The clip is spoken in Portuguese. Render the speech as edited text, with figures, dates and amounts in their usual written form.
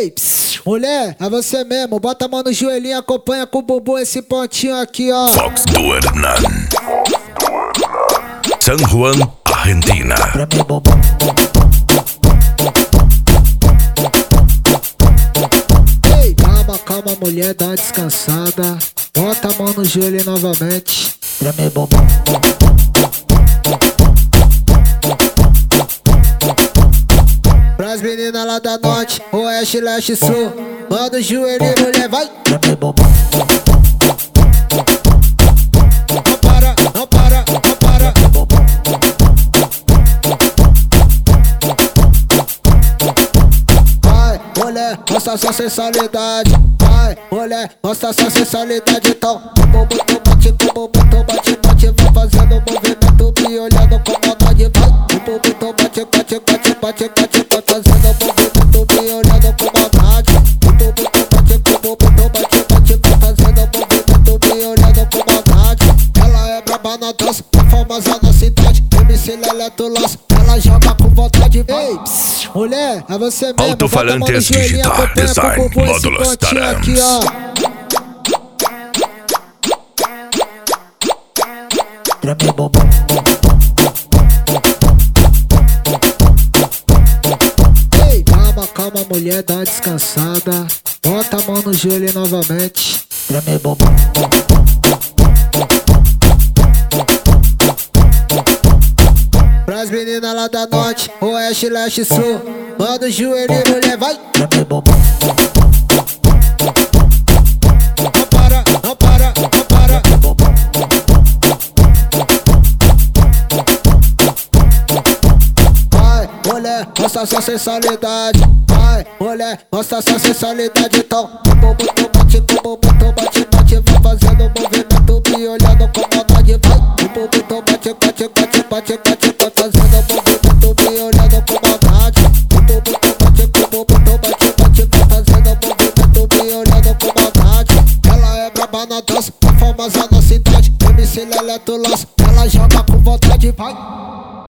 Ei, pss, mulher, é você mesmo. Bota a mão no joelhinho, acompanha com o bumbum esse pontinho aqui, ó. Fox do Hernan, San Juan, Argentina. Pra mim, bumbum. Ei, calma, calma, mulher, dá uma descansada. Bota a mão no joelho novamente. Pra mim, bumbum. Pras meninas lá da norte, oeste, leste, sul. Manda o joelho, mulher, vai. Pra mim, bumbum. Não para, não para, não para. Vai, mulher, mostra sua sensualidade. Vai, mulher, mostra sua sensualidade. Então, bumbum, tu bate, bumbum, tu bate, bate. Vai fazendo movimento, me olhando com maldade. Vai, bumbum, tu bate, bate, bate, bate, bate. Vai fazendo movimento, me olhando com maldade. Bumbum, tu bate, bumbum, tu bate, bate. Vai fazendo movimento, me olhando com maldade. Ela é braba na dança, é famosa na cidade. MC Leleto Laço, ela joga com vontade. Ei, pss, mulher, é você mesmo. Alto-falantes digital, design, módulos Tarams. Aqui, ó. Pra mim, bumbum. Ei, calma, calma, mulher, dá uma descansada. Bota a mão no joelho novamente. Pra mim, bumbum. Pras meninas lá da norte, oeste, leste, sul. Manda o joelho, mulher, vai. Pra mim, bumbum. Não para, não para, não para. Vai, mulher, mostra sua sensualidade. Vai, mulher, mostra sua sensualidade. Então, bumbum, tu bate, bumbum, tu bate, bate. Vai fazendo movimento, me olhando com maldade. Vai, bumbum, tu bate, bate, bate, bate, bate. Vai fazendo movimento, me olhando com maldade. Bumbum, tu bate, bumbum, tu bate, bate. Vai fazendo movimento, me olhando com maldade. Ela é braba na dança, é famosa na cidade. MC Leleto Laço, ela joga com vontade. Vai.